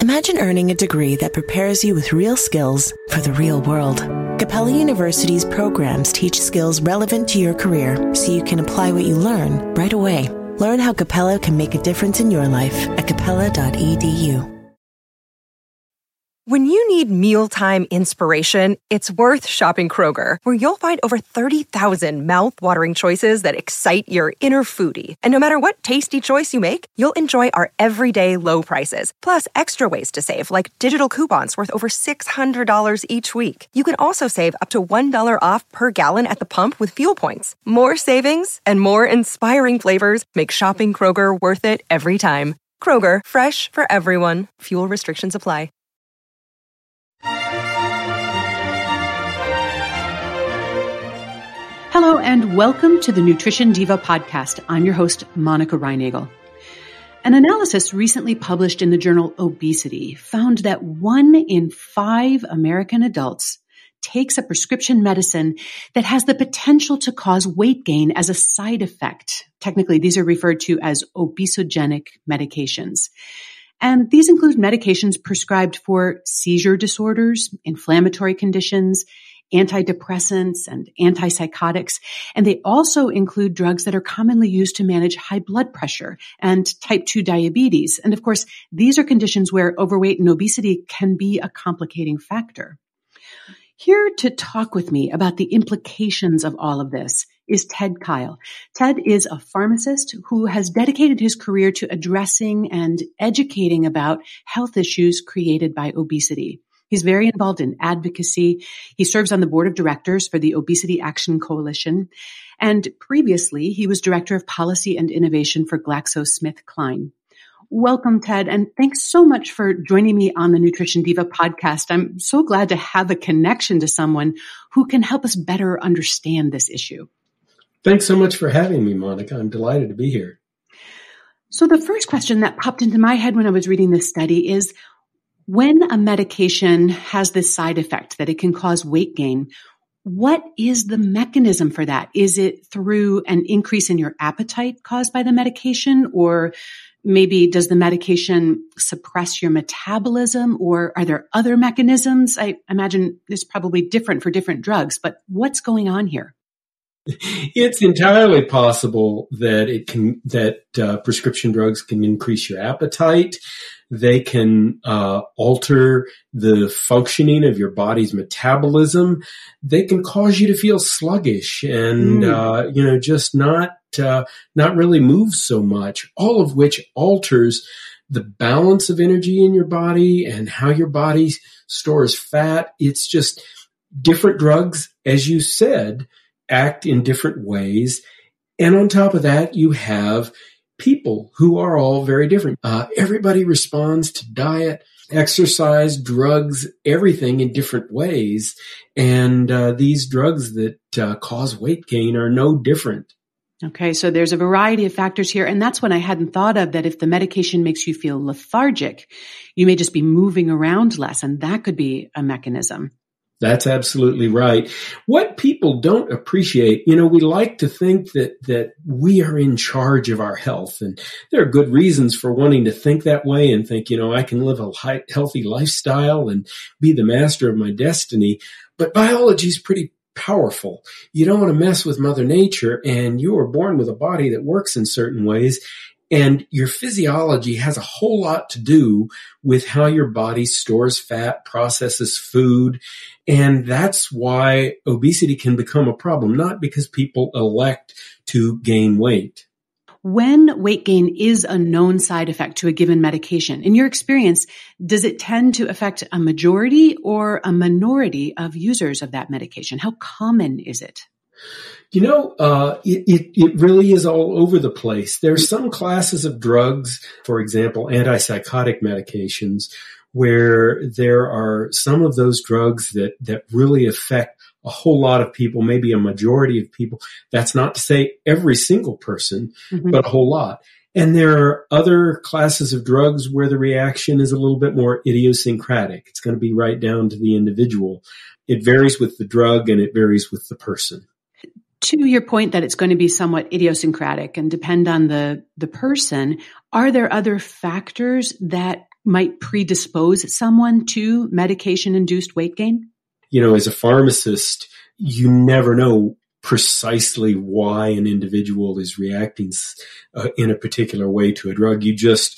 Imagine earning a degree that prepares you with real skills for the real world. Capella University's programs teach skills relevant to your career so you can apply what you learn right away. Learn how Capella can make a difference in your life at capella.edu. When you need mealtime inspiration, it's worth shopping Kroger, where you'll find over 30,000 mouth-watering choices that excite your inner foodie. And no matter what tasty choice you make, you'll enjoy our everyday low prices, plus extra ways to save, like digital coupons worth over $600 each week. You can also save up to $1 off per gallon at the pump with fuel points. More savings and more inspiring flavors make shopping Kroger worth it every time. Kroger, fresh for everyone. Fuel restrictions apply. Hello and welcome to the Nutrition Diva podcast. I'm your host, Monica Reinagel. An analysis recently published in the journal Obesity found that 1 in 5 American adults takes a prescription medicine that has the potential to cause weight gain as a side effect. Technically, these are referred to as obesogenic medications. And these include medications prescribed for seizure disorders, inflammatory conditions, antidepressants, and antipsychotics. And they also include drugs that are commonly used to manage high blood pressure and type 2 diabetes. And of course, these are conditions where overweight and obesity can be a complicating factor. Here to talk with me about the implications of all of this is Ted Kyle. Ted is a pharmacist who has dedicated his career to addressing and educating about health issues created by obesity. He's very involved in advocacy. He serves on the board of directors for the Obesity Action Coalition. And previously, he was director of policy and innovation for GlaxoSmithKline. Welcome, Ted, and thanks so much for joining me on the Nutrition Diva podcast. I'm so glad to have a connection to someone who can help us better understand this issue. Thanks so much for having me, Monica. I'm delighted to be here. So the first question that popped into my head when I was reading this study is, when a medication has this side effect that it can cause weight gain, what is the mechanism for that? Is it through an increase in your appetite caused by the medication, or maybe does the medication suppress your metabolism, or are there other mechanisms? I imagine it's probably different for different drugs, but what's going on here? It's entirely possible that prescription drugs can increase your appetite. They can alter the functioning of your body's metabolism. They can cause you to feel sluggish and just not really move so much. All of which alters the balance of energy in your body and how your body stores fat. It's just different drugs, as you said, act in different ways. And on top of that, you have people who are all very different. Everybody responds to diet, exercise, drugs, everything in different ways. And these drugs that cause weight gain are no different. Okay, so there's a variety of factors here. And that's when I hadn't thought of that if the medication makes you feel lethargic, you may just be moving around less. And that could be a mechanism. That's absolutely right. What people don't appreciate, we like to think that we are in charge of our health. And there are good reasons for wanting to think that way and think, I can live a healthy lifestyle and be the master of my destiny. But biology is pretty powerful. You don't want to mess with Mother Nature, and you are born with a body that works in certain ways. And your physiology has a whole lot to do with how your body stores fat, processes food. And that's why obesity can become a problem, not because people elect to gain weight. When weight gain is a known side effect to a given medication, in your experience, does it tend to affect a majority or a minority of users of that medication? How common is it? It really is all over the place. There's some classes of drugs, for example, antipsychotic medications, where there are some of those drugs that really affect a whole lot of people, maybe a majority of people. That's not to say every single person, but a whole lot. And there are other classes of drugs where the reaction is a little bit more idiosyncratic. It's going to be right down to the individual. It varies with the drug and it varies with the person. To your point that it's going to be somewhat idiosyncratic and depend on the person, are there other factors that might predispose someone to medication-induced weight gain? As a pharmacist, you never know precisely why an individual is reacting in a particular way to a drug. You just,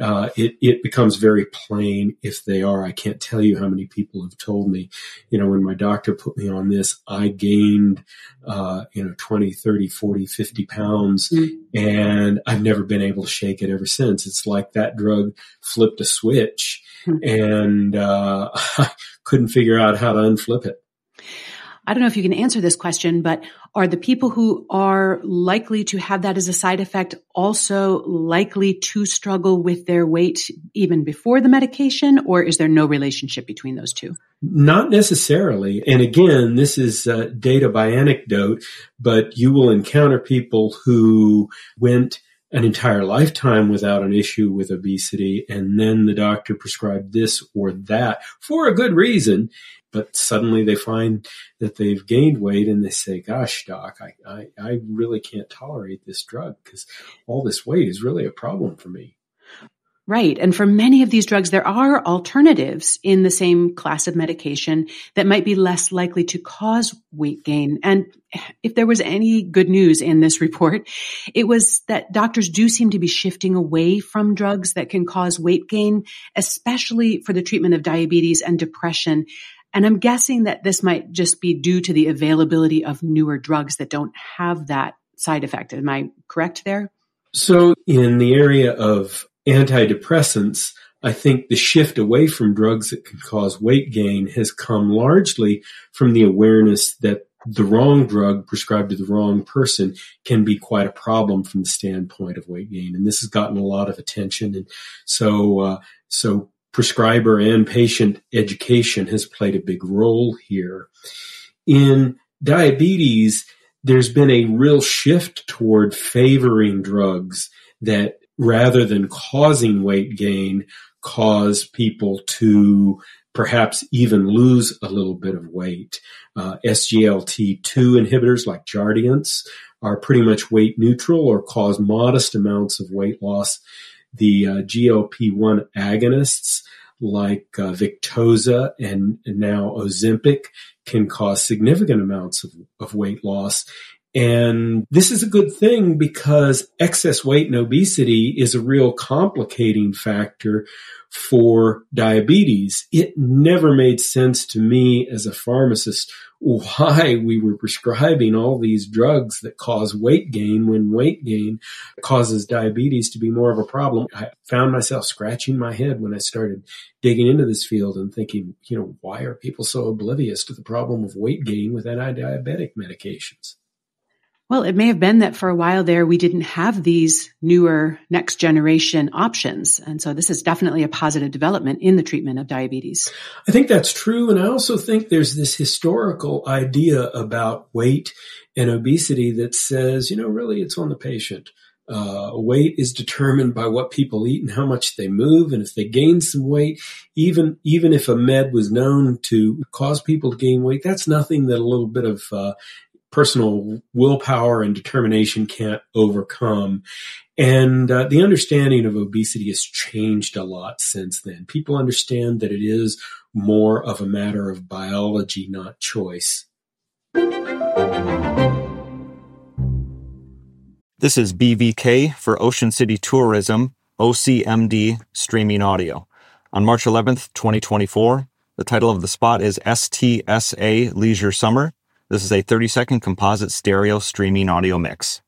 it becomes very plain if they are. I can't tell you how many people have told me, when my doctor put me on this, I gained, 20, 30, 40, 50 pounds, and I've never been able to shake it ever since. It's like that drug flipped a switch, and I couldn't figure out how to unflip it. I don't know if you can answer this question, but are the people who are likely to have that as a side effect also likely to struggle with their weight even before the medication, or is there no relationship between those two? Not necessarily. And again, this is data by anecdote, but you will encounter people who went an entire lifetime without an issue with obesity, and then the doctor prescribed this or that for a good reason. But suddenly they find that they've gained weight and they say, gosh, doc, I really can't tolerate this drug because all this weight is really a problem for me. Right. And for many of these drugs, there are alternatives in the same class of medication that might be less likely to cause weight gain. And if there was any good news in this report, it was that doctors do seem to be shifting away from drugs that can cause weight gain, especially for the treatment of diabetes and depression. And I'm guessing that this might just be due to the availability of newer drugs that don't have that side effect. Am I correct there? So in the area of antidepressants, I think the shift away from drugs that can cause weight gain has come largely from the awareness that the wrong drug prescribed to the wrong person can be quite a problem from the standpoint of weight gain. And this has gotten a lot of attention. And so prescriber and patient education has played a big role here. In diabetes, there's been a real shift toward favoring drugs that, rather than causing weight gain, cause people to perhaps even lose a little bit of weight. SGLT2 inhibitors like Jardiance are pretty much weight neutral or cause modest amounts of weight loss. The GLP-1 agonists like Victoza and now Ozempic can cause significant amounts of weight loss. And this is a good thing because excess weight and obesity is a real complicating factor for diabetes. It never made sense to me as a pharmacist why we were prescribing all these drugs that cause weight gain when weight gain causes diabetes to be more of a problem. I found myself scratching my head when I started digging into this field and thinking, why are people so oblivious to the problem of weight gain with anti-diabetic medications? Well, it may have been that for a while there, we didn't have these newer next generation options. And so this is definitely a positive development in the treatment of diabetes. I think that's true. And I also think there's this historical idea about weight and obesity that says, really it's on the patient. Weight is determined by what people eat and how much they move. And if they gain some weight, even if a med was known to cause people to gain weight, that's nothing that a little bit of personal willpower and determination can't overcome. And the understanding of obesity has changed a lot since then. People understand that it is more of a matter of biology, not choice. This is BVK for Ocean City Tourism, OCMD Streaming Audio. On March 11th, 2024, the title of the spot is STSA Leisure Summer. This is a 30-second composite stereo streaming audio mix.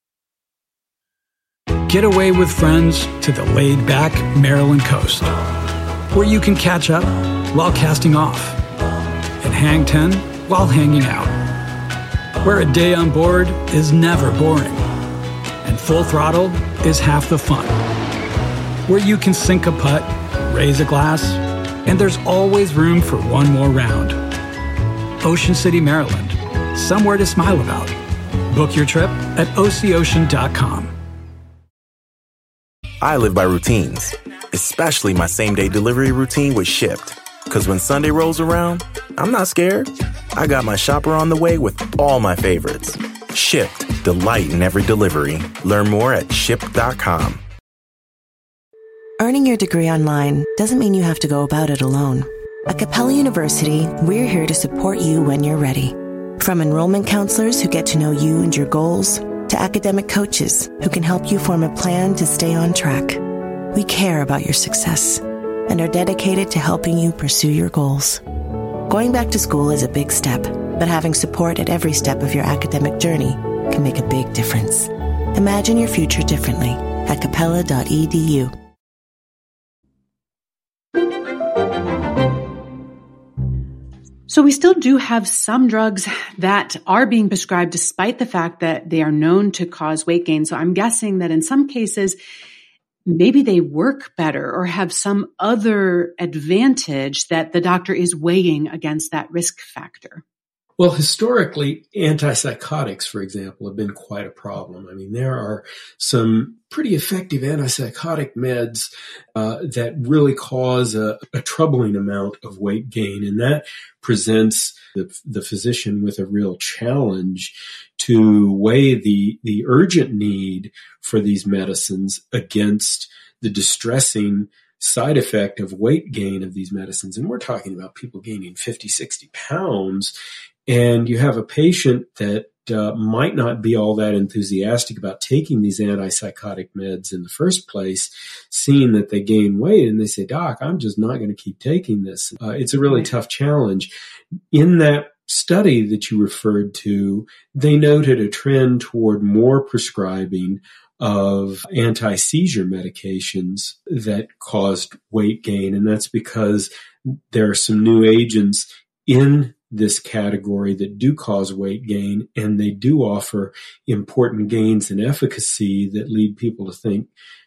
Get away with friends to the laid-back Maryland coast, where you can catch up while casting off and hang 10 while hanging out, where a day on board is never boring and full throttle is half the fun, where you can sink a putt, raise a glass, and there's always room for one more round. Ocean City, Maryland. Somewhere to smile about. Book your trip at OCOcean.com. I live by routines, especially my same-day delivery routine with Shipt. Because when Sunday rolls around, I'm not scared. I got my shopper on the way with all my favorites. Shipt, delight in every delivery. Learn more at Shipt.com. Earning your degree online doesn't mean you have to go about it alone. At Capella University, we're here to support you when you're ready. From enrollment counselors who get to know you and your goals, to academic coaches who can help you form a plan to stay on track. We care about your success and are dedicated to helping you pursue your goals. Going back to school is a big step, but having support at every step of your academic journey can make a big difference. Imagine your future differently at capella.edu. So we still do have some drugs that are being prescribed despite the fact that they are known to cause weight gain. So I'm guessing that in some cases, maybe they work better or have some other advantage that the doctor is weighing against that risk factor. Well, historically, antipsychotics, for example, have been quite a problem. I mean, there are some pretty effective antipsychotic meds that really cause a troubling amount of weight gain, and that presents the physician with a real challenge to weigh the urgent need for these medicines against the distressing side effect of weight gain of these medicines. And we're talking about people gaining 50, 60 pounds. And you have a patient that might not be all that enthusiastic about taking these antipsychotic meds in the first place, seeing that they gain weight, and they say, "Doc, I'm just not going to keep taking this." It's a really tough challenge. In that study that you referred to, they noted a trend toward more prescribing of anti-seizure medications that caused weight gain, and that's because there are some new agents in this category that do cause weight gain, and they do offer important gains in efficacy that lead people to think,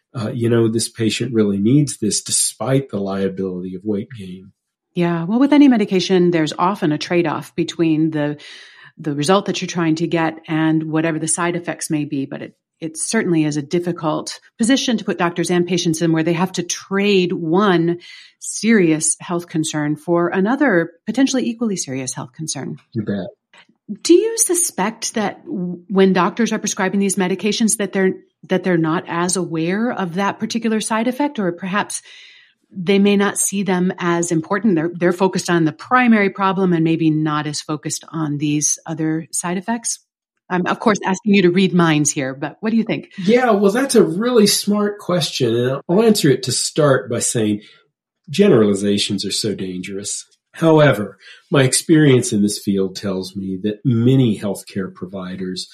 this patient really needs this despite the liability of weight gain. Yeah. Well, with any medication, there's often a trade-off between the result that you're trying to get and whatever the side effects may be. But it certainly is a difficult position to put doctors and patients in, where they have to trade one serious health concern for another potentially equally serious health concern. You bet. Do you suspect that when doctors are prescribing these medications that they're not as aware of that particular side effect, or perhaps they may not see them as important? They're focused on the primary problem and maybe not as focused on these other side effects? I'm, of course, asking you to read minds here, but what do you think? Yeah, well, that's a really smart question. And I'll answer it to start by saying generalizations are so dangerous. However, my experience in this field tells me that many healthcare providers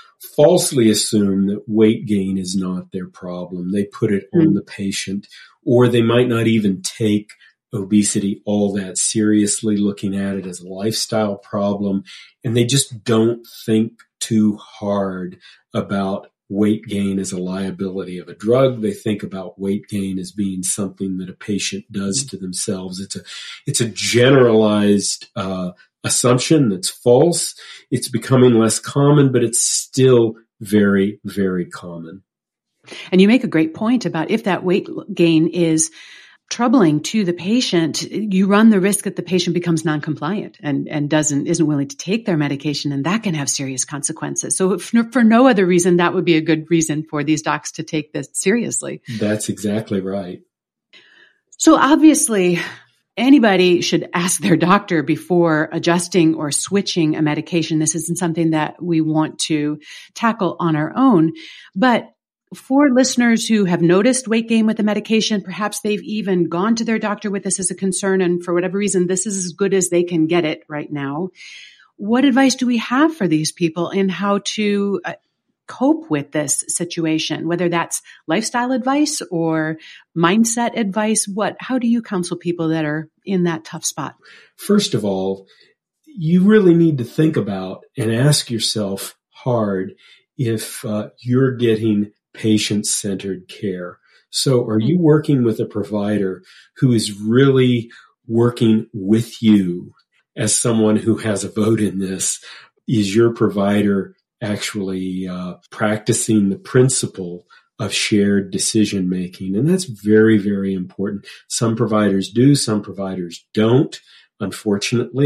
falsely assume that weight gain is not their problem. They put it on the patient, or they might not even take obesity all that seriously, looking at it as a lifestyle problem, and they just don't think too hard about weight gain as a liability of a drug. They think about weight gain as being something that a patient does to themselves. It's a generalized assumption that's false. It's becoming less common, but it's still very, very common. And you make a great point about if that weight gain is troubling to the patient, you run the risk that the patient becomes non-compliant and isn't willing to take their medication, and that can have serious consequences. So for no other reason, that would be a good reason for these docs to take this seriously. That's exactly right. So obviously, anybody should ask their doctor before adjusting or switching a medication. This isn't something that we want to tackle on our own, but for listeners who have noticed weight gain with the medication, perhaps they've even gone to their doctor with this as a concern, and for whatever reason, this is as good as they can get it right now. What advice do we have for these people in how to cope with this situation, whether that's lifestyle advice or mindset advice? How do you counsel people that are in that tough spot? First of all, you really need to think about and ask yourself hard if you're getting patient-centered care. So are you working with a provider who is really working with you as someone who has a vote in this? Is your provider actually practicing the principle of shared decision-making? And that's very, very important. Some providers do, some providers don't, unfortunately.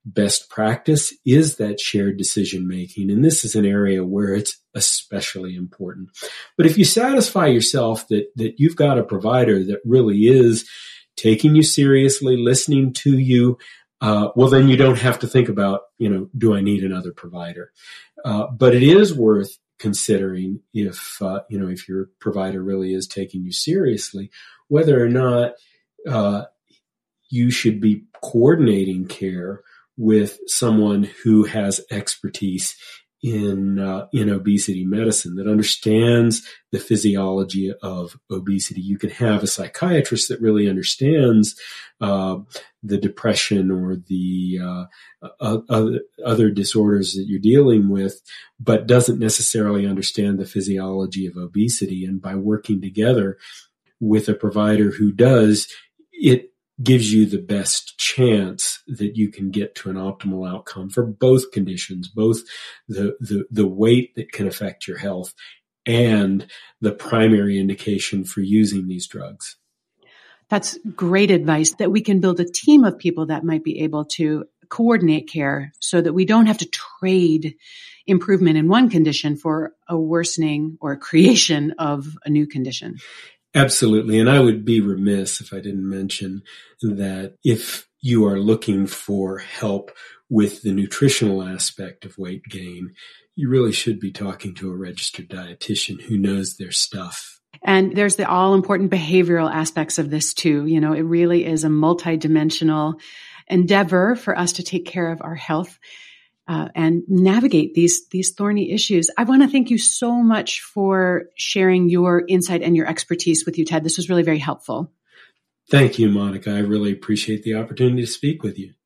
best practice is that shared decision making. And this is an area where it's especially important. But if you satisfy yourself that you've got a provider that really is taking you seriously, listening to you, well, then you don't have to think about, do I need another provider? But it is worth considering if your provider really is taking you seriously, whether or not you should be coordinating care with someone who has expertise in obesity medicine, that understands the physiology of obesity. You can have a psychiatrist that really understands the depression or the other disorders that you're dealing with, but doesn't necessarily understand the physiology of obesity. And by working together with a provider who does, it gives you the best chance that you can get to an optimal outcome for both conditions, both the weight that can affect your health and the primary indication for using these drugs. That's great advice, that we can build a team of people that might be able to coordinate care so that we don't have to trade improvement in one condition for a worsening or creation of a new condition. Absolutely. And I would be remiss if I didn't mention that if you are looking for help with the nutritional aspect of weight gain, you really should be talking to a registered dietitian who knows their stuff. And there's the all-important behavioral aspects of this too. It really is a multidimensional endeavor for us to take care of our health and navigate these thorny issues. I want to thank you so much for sharing your insight and your expertise with you, Ted. This was really very helpful. Thank you, Monica. I really appreciate the opportunity to speak with you.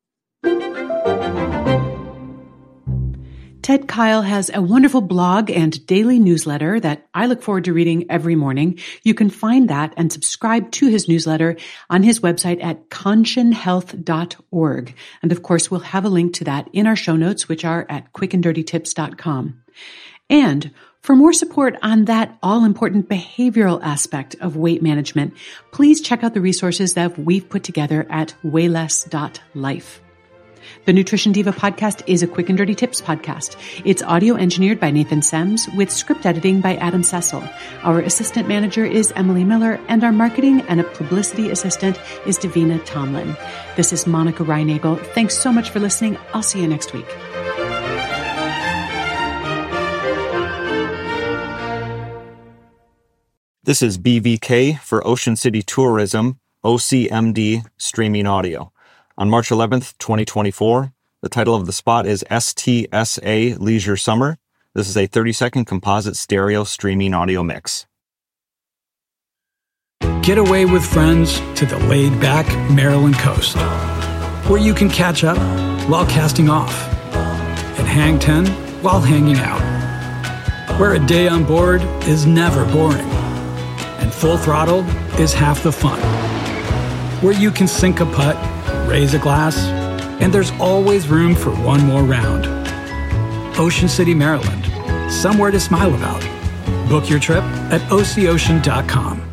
Ted Kyle has a wonderful blog and daily newsletter that I look forward to reading every morning. You can find that and subscribe to his newsletter on his website at conscionhealth.org. And of course, we'll have a link to that in our show notes, which are at quickanddirtytips.com. And for more support on that all-important behavioral aspect of weight management, please check out the resources that we've put together at wayless.life. The Nutrition Diva podcast is a Quick and Dirty Tips podcast. It's audio engineered by Nathan Sems with script editing by Adam Cecil. Our assistant manager is Emily Miller, and our marketing and a publicity assistant is Davina Tomlin. This is Monica Reinagel. Thanks so much for listening. I'll see you next week. This is BVK for Ocean City Tourism, OCMD Streaming Audio. On March 11th, 2024, the title of the spot is STSA Leisure Summer. This is a 30-second composite stereo streaming audio mix. Get away with friends to the laid-back Maryland coast, where you can catch up while casting off and hang 10 while hanging out, where a day on board is never boring and full throttle is half the fun, where you can sink a putt, raise a glass, and there's always room for one more round. Ocean City, Maryland. Somewhere to smile about. Book your trip at OCOcean.com.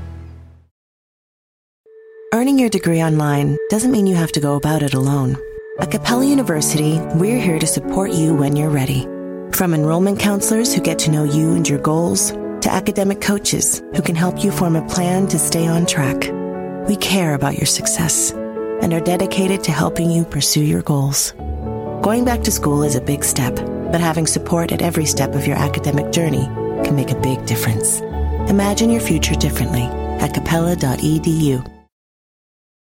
Earning your degree online doesn't mean you have to go about it alone. At Capella University, we're here to support you when you're ready. From enrollment counselors who get to know you and your goals, to academic coaches who can help you form a plan to stay on track. We care about your success and are dedicated to helping you pursue your goals. Going back to school is a big step, but having support at every step of your academic journey can make a big difference. Imagine your future differently at capella.edu.